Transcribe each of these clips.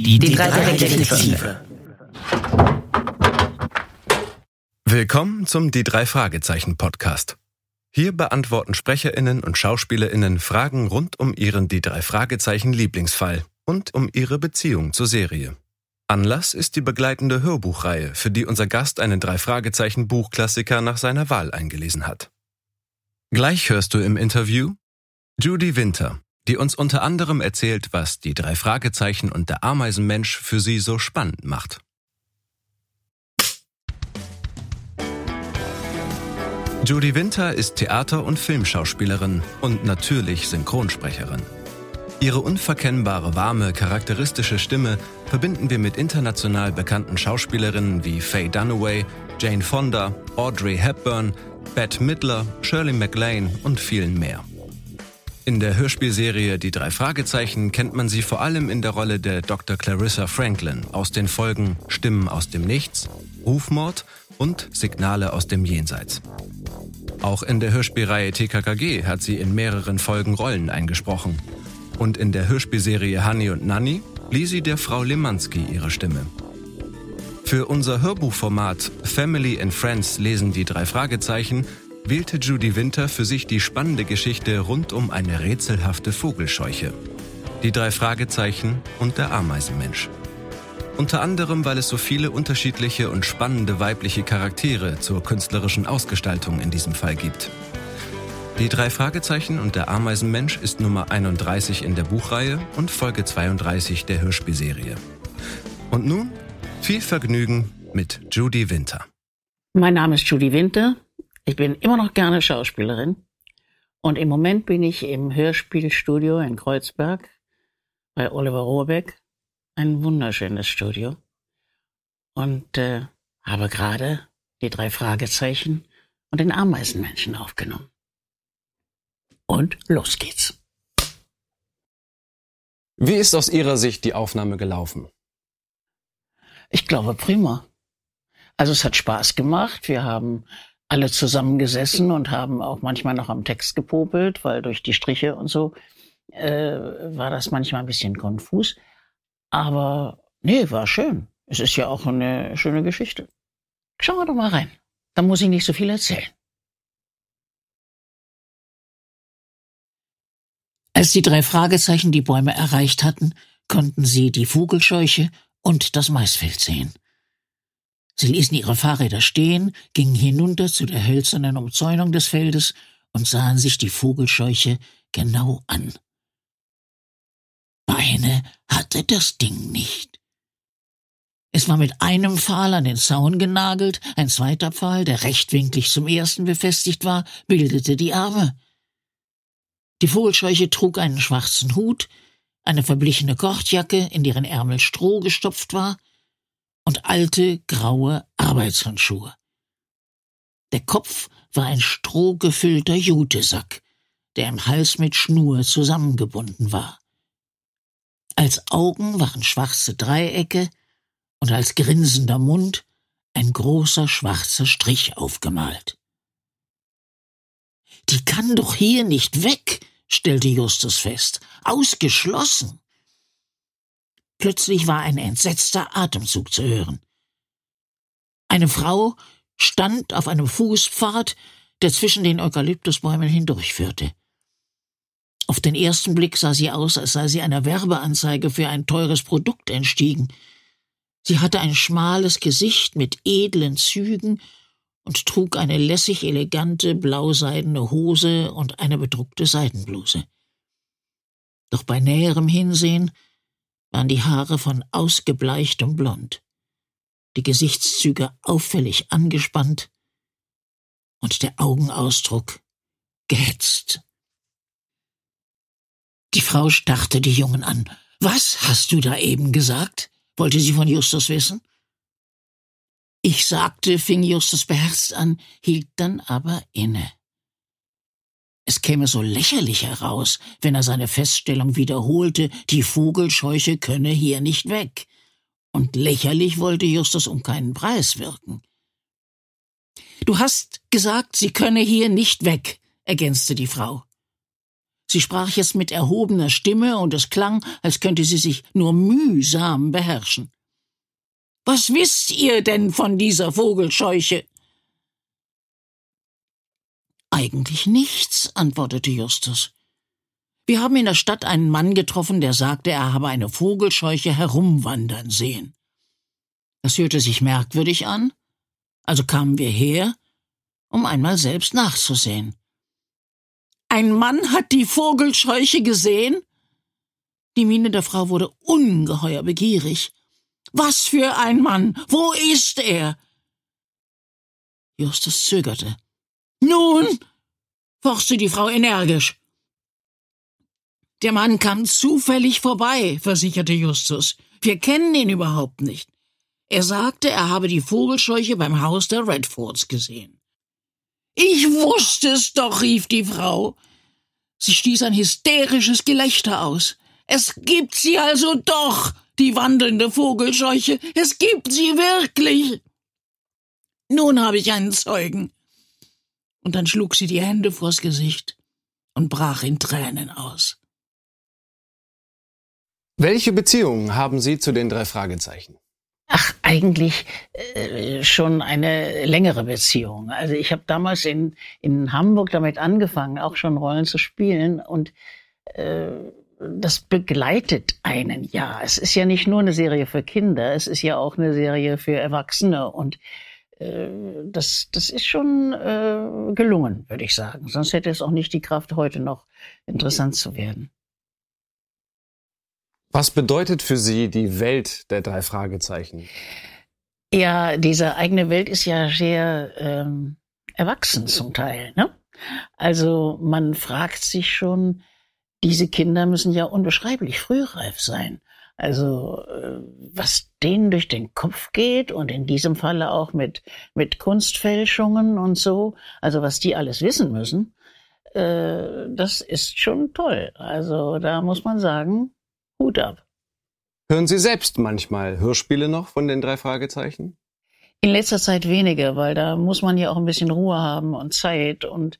Die drei Detektive. Willkommen zum Die drei Fragezeichen Podcast. Hier beantworten SprecherInnen und SchauspielerInnen Fragen rund um ihren Die drei Fragezeichen Lieblingsfall und um ihre Beziehung zur Serie. Anlass ist die begleitende Hörbuchreihe, für die unser Gast einen Drei Fragezeichen Buchklassiker nach seiner Wahl eingelesen hat. Gleich hörst du im Interview Judy Winter, die uns unter anderem erzählt, was die Drei Fragezeichen und der Ameisenmensch für sie so spannend macht. Judy Winter ist Theater- und Filmschauspielerin und natürlich Synchronsprecherin. Ihre unverkennbare, warme, charakteristische Stimme verbinden wir mit international bekannten Schauspielerinnen wie Faye Dunaway, Jane Fonda, Audrey Hepburn, Bette Midler, Shirley MacLaine und vielen mehr. In der Hörspielserie Die drei Fragezeichen kennt man sie vor allem in der Rolle der Dr. Clarissa Franklin aus den Folgen Stimmen aus dem Nichts, Rufmord und Signale aus dem Jenseits. Auch in der Hörspielreihe TKKG hat sie in mehreren Folgen Rollen eingesprochen. Und in der Hörspielserie Honey und Nanny lieh sie der Frau Lemanski ihre Stimme. Für unser Hörbuchformat Family and Friends lesen die drei Fragezeichen wählte Judy Winter für sich die spannende Geschichte rund um eine rätselhafte Vogelscheuche. Die drei Fragezeichen und der Ameisenmensch. Unter anderem, weil es so viele unterschiedliche und spannende weibliche Charaktere zur künstlerischen Ausgestaltung in diesem Fall gibt. Die drei Fragezeichen und der Ameisenmensch ist Nummer 31 in der Buchreihe und Folge 32 der Hörspielserie. Und nun viel Vergnügen mit Judy Winter. Mein Name ist Judy Winter. Ich bin immer noch gerne Schauspielerin. Und im Moment bin ich im Hörspielstudio in Kreuzberg bei Oliver Rohrbeck. Ein wunderschönes Studio. Und habe gerade die drei Fragezeichen und den Ameisenmenschen aufgenommen. Und los geht's. Wie ist aus Ihrer Sicht die Aufnahme gelaufen? Ich glaube, prima. Also es hat Spaß gemacht. Wir haben alle zusammengesessen und haben auch manchmal noch am Text gepopelt, weil durch die Striche und so war das manchmal ein bisschen konfus. Aber nee, war schön. Es ist ja auch eine schöne Geschichte. Schauen wir doch mal rein. Da muss ich nicht so viel erzählen. Als die drei Fragezeichen die Bäume erreicht hatten, konnten sie die Vogelscheuche und das Maisfeld sehen. Sie ließen ihre Fahrräder stehen, gingen hinunter zu der hölzernen Umzäunung des Feldes und sahen sich die Vogelscheuche genau an. Beine hatte das Ding nicht. Es war mit einem Pfahl an den Zaun genagelt, ein zweiter Pfahl, der rechtwinklig zum ersten befestigt war, bildete die Arme. Die Vogelscheuche trug einen schwarzen Hut, eine verblichene Kordjacke, in deren Ärmel Stroh gestopft war, und alte, graue Arbeitshandschuhe. Der Kopf war ein strohgefüllter Jutesack, der im Hals mit Schnur zusammengebunden war. Als Augen waren schwarze Dreiecke und als grinsender Mund ein großer schwarzer Strich aufgemalt. »Die kann doch hier nicht weg«, stellte Justus fest. »Ausgeschlossen!« Plötzlich war ein entsetzter Atemzug zu hören. Eine Frau stand auf einem Fußpfad, der zwischen den Eukalyptusbäumen hindurchführte. Auf den ersten Blick sah sie aus, als sei sie einer Werbeanzeige für ein teures Produkt entstiegen. Sie hatte ein schmales Gesicht mit edlen Zügen und trug eine lässig elegante blauseidene Hose und eine bedruckte Seidenbluse. Doch bei näherem Hinsehen waren die Haare von ausgebleichtem Blond, die Gesichtszüge auffällig angespannt und der Augenausdruck gehetzt. Die Frau starrte die Jungen an. »Was hast du da eben gesagt?« wollte sie von Justus wissen. »Ich sagte«, fing Justus beherzt an, hielt dann aber inne. Es käme so lächerlich heraus, wenn er seine Feststellung wiederholte, die Vogelscheuche könne hier nicht weg. Und lächerlich wollte Justus um keinen Preis wirken. »Du hast gesagt, sie könne hier nicht weg«, ergänzte die Frau. Sie sprach jetzt mit erhobener Stimme, und es klang, als könnte sie sich nur mühsam beherrschen. »Was wisst ihr denn von dieser Vogelscheuche?« »Eigentlich nichts«, antwortete Justus. »Wir haben in der Stadt einen Mann getroffen, der sagte, er habe eine Vogelscheuche herumwandern sehen. Das hörte sich merkwürdig an, also kamen wir her, um einmal selbst nachzusehen.« »Ein Mann hat die Vogelscheuche gesehen?« Die Miene der Frau wurde ungeheuer begierig. »Was für ein Mann? Wo ist er?« Justus zögerte. »Nun«, forschte die Frau energisch. »Der Mann kam zufällig vorbei«, versicherte Justus. »Wir kennen ihn überhaupt nicht. Er sagte, er habe die Vogelscheuche beim Haus der Redfords gesehen.« »Ich wusste es doch«, rief die Frau. Sie stieß ein hysterisches Gelächter aus. »Es gibt sie also doch, die wandelnde Vogelscheuche. Es gibt sie wirklich. Nun habe ich einen Zeugen.« Und dann schlug sie die Hände vors Gesicht und brach in Tränen aus. Welche Beziehungen haben Sie zu den 3 Fragezeichen? Ach, eigentlich schon eine längere Beziehung. Also ich habe damals in Hamburg damit angefangen, auch schon Rollen zu spielen, und das begleitet einen ja. Es ist ja nicht nur eine Serie für Kinder, es ist ja auch eine Serie für Erwachsene, und das ist schon gelungen, würde ich sagen. Sonst hätte es auch nicht die Kraft, heute noch interessant zu werden. Was bedeutet für Sie die Welt der 3 Fragezeichen? Ja, diese eigene Welt ist ja sehr erwachsen zum Teil, ne? Also man fragt sich schon, diese Kinder müssen ja unbeschreiblich frühreif sein. Also was denen durch den Kopf geht, und in diesem Falle auch mit Kunstfälschungen und so, also was die alles wissen müssen, das ist schon toll. Also da muss man sagen, Hut ab. Hören Sie selbst manchmal Hörspiele noch von den 3 Fragezeichen? In letzter Zeit weniger, weil da muss man ja auch ein bisschen Ruhe haben und Zeit. Und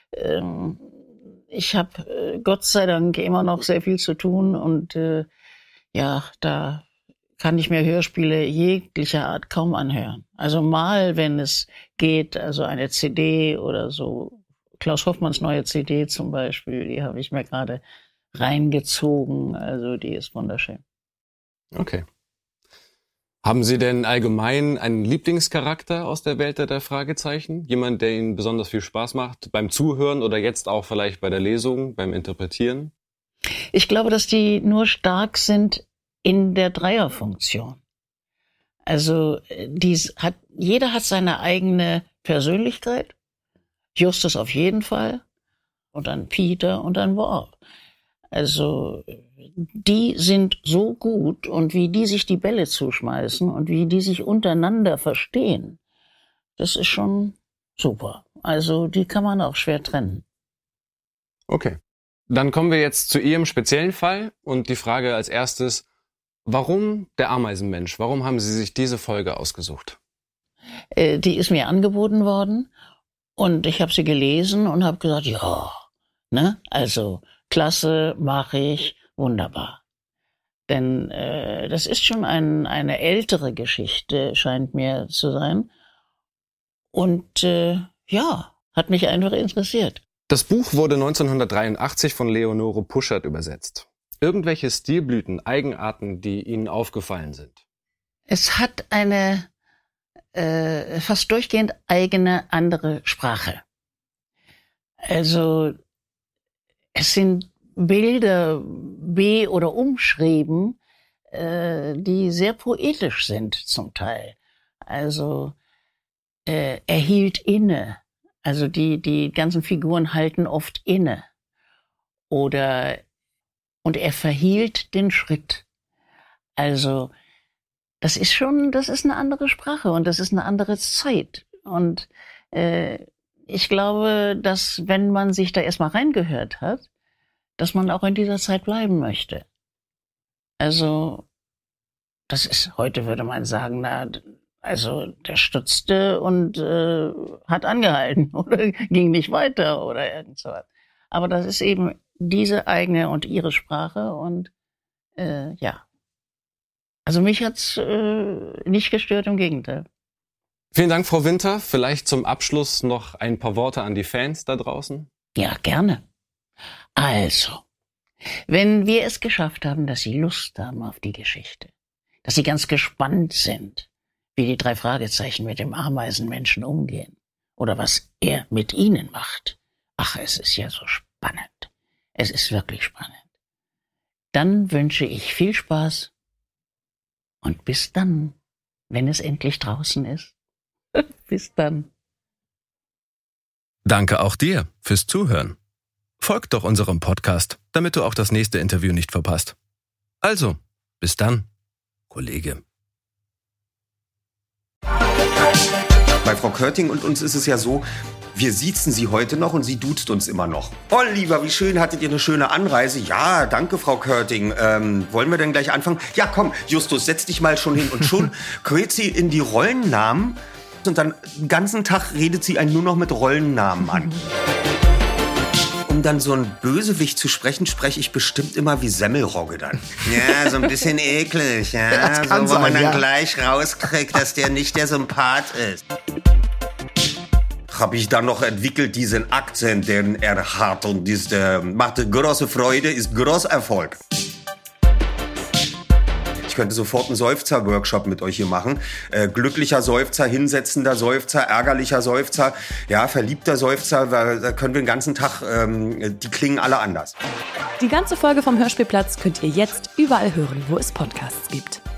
ich habe Gott sei Dank immer noch sehr viel zu tun. Und ja, da kann ich mir Hörspiele jeglicher Art kaum anhören. Also mal, wenn es geht, also eine CD oder so. Klaus Hoffmanns neue CD zum Beispiel, die habe ich mir gerade reingezogen, also die ist wunderschön. Okay. Haben Sie denn allgemein einen Lieblingscharakter aus der Welt der 3 Fragezeichen? Jemand, der Ihnen besonders viel Spaß macht beim Zuhören oder jetzt auch vielleicht bei der Lesung, beim Interpretieren? Ich glaube, dass die nur stark sind in der Dreierfunktion. Also jeder hat seine eigene Persönlichkeit. Justus auf jeden Fall. Und dann Peter und dann Worf. Also die sind so gut, und wie die sich die Bälle zuschmeißen und wie die sich untereinander verstehen, das ist schon super. Also die kann man auch schwer trennen. Okay. Dann kommen wir jetzt zu Ihrem speziellen Fall und die Frage als erstes, warum der Ameisenmensch? Warum haben Sie sich diese Folge ausgesucht? Die ist mir angeboten worden und ich habe sie gelesen und habe gesagt, ja, ne, also klasse, mache ich, wunderbar. Denn das ist schon eine ältere Geschichte, scheint mir zu sein. Und ja, hat mich einfach interessiert. Das Buch wurde 1983 von Leonore Puschert übersetzt. Irgendwelche Stilblüten, Eigenarten, die Ihnen aufgefallen sind? Es hat eine fast durchgehend eigene andere Sprache. Also es sind Bilder oder umschrieben, die sehr poetisch sind zum Teil. Also er hielt inne. Also die ganzen Figuren halten oft inne. Und er verhielt den Schritt. Also das ist eine andere Sprache und das ist eine andere Zeit. Und ich glaube, dass wenn man sich da erstmal reingehört hat, dass man auch in dieser Zeit bleiben möchte. Also das ist, heute würde man sagen, also der stutzte und hat angehalten oder ging nicht weiter oder irgend so was. Aber das ist eben diese eigene und ihre Sprache und ja. Also mich hat's nicht gestört, im Gegenteil. Vielen Dank, Frau Winter. Vielleicht zum Abschluss noch ein paar Worte an die Fans da draußen. Ja, gerne. Also, wenn wir es geschafft haben, dass Sie Lust haben auf die Geschichte, dass Sie ganz gespannt sind, wie die 3 Fragezeichen mit dem Ameisenmenschen umgehen oder was er mit ihnen macht. Ach, es ist ja so spannend. Es ist wirklich spannend. Dann wünsche ich viel Spaß und bis dann, wenn es endlich draußen ist. Bis dann. Danke auch dir fürs Zuhören. Folg doch unserem Podcast, damit du auch das nächste Interview nicht verpasst. Also, bis dann, Kollege. Bei Frau Körting und uns ist es ja so, wir siezen sie heute noch und sie duzt uns immer noch. Oh, lieber, wie schön, hattet ihr eine schöne Anreise? Ja, danke, Frau Körting. Wollen wir denn gleich anfangen? Ja, komm, Justus, setz dich mal schon hin. Und schon gerät sie in die Rollennamen und dann den ganzen Tag redet sie einen nur noch mit Rollennamen an. Um dann so einen Bösewicht zu sprechen, spreche ich bestimmt immer wie Semmelrogge dann. Ja, so ein bisschen eklig, ja. So, wo man dann gleich rauskriegt, dass der nicht der Sympath ist. Habe ich dann noch entwickelt, diesen Akzent, den er hat. Und das macht große Freude, ist großer Erfolg. Ich könnte sofort einen Seufzer-Workshop mit euch hier machen. Glücklicher Seufzer, hinsetzender Seufzer, ärgerlicher Seufzer, ja, verliebter Seufzer. Da können wir den ganzen Tag, die klingen alle anders. Die ganze Folge vom Hörspielplatz könnt ihr jetzt überall hören, wo es Podcasts gibt.